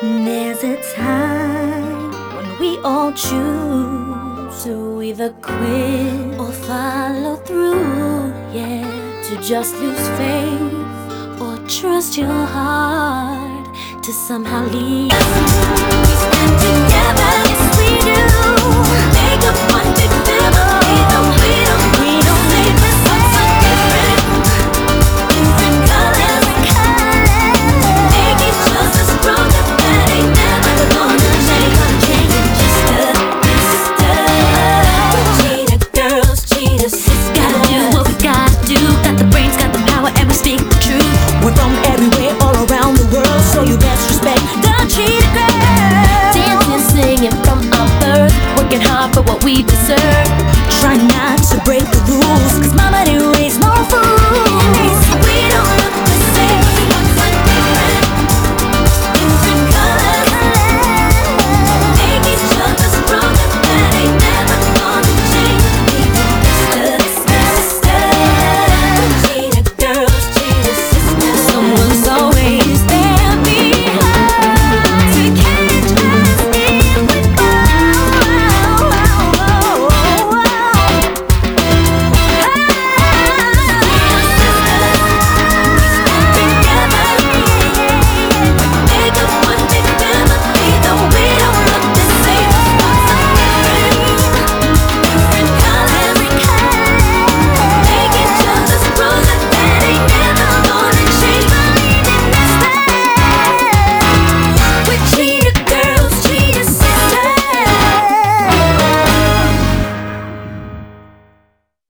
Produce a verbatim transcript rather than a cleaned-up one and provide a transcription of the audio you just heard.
There's a time when we all choose to either quit or follow through, yeah. To just lose faith or trust your heart to somehow lead. We stand together, yes we do. Make up one big family, no we don't, we don't make mistakes so different. Different colors, make each other stronger. That ain't never gonna change, gonna change it. Just a, just a cheetah girls, cheetah sisters. Gotta do what we gotta do. Got the brains, got the power, and we speak the truth. We're from everywhere, all around the world, so you best respect the cheetah girls. Dancing, singing from our birth, working hard for what we deserve. Try not to break the rules, 'cause mama didn't